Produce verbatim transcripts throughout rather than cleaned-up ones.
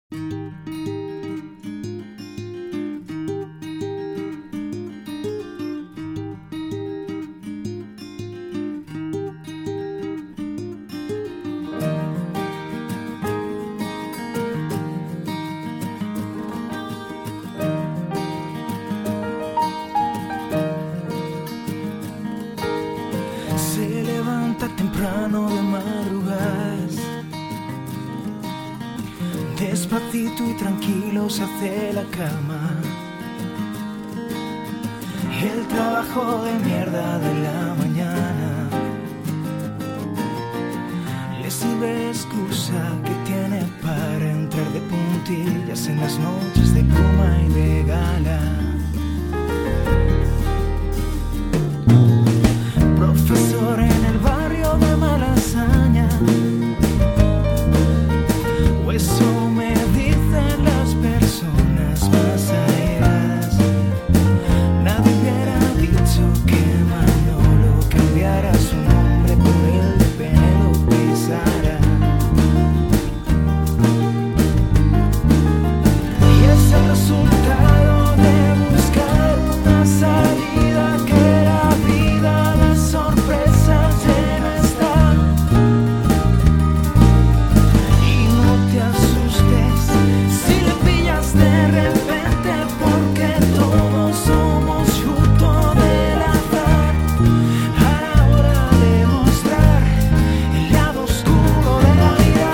Se levanta temprano de madrugadas, despacito y tranquilo se hace la cama. El trabajo de mierda de la mañana le sirve excusa que tiene para entrar de puntillas en las noches de coma y de gala. Profesor en el barrio de Malasaña, o eso me dicen las personas más allegadas. Nadie hubiera dicho que Manolo cambiara su nombre por el de Penélope Sara. Y es el resultado de buscar una salida que la vida de sorpresas llena está. Y no te asustes si le pillas de repente, porque todos somos fruto del azar. A la hora de mostrar el lado oscuro de la vida.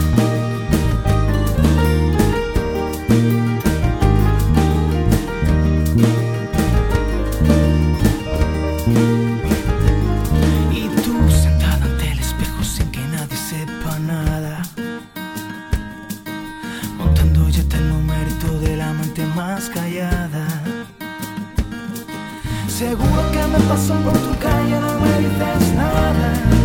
Y tú sentada ante el espejo sin que nadie sepa nada, montando ya el numerito de la amante más callada. Seguro que me paso por tu calle, no me dices nada.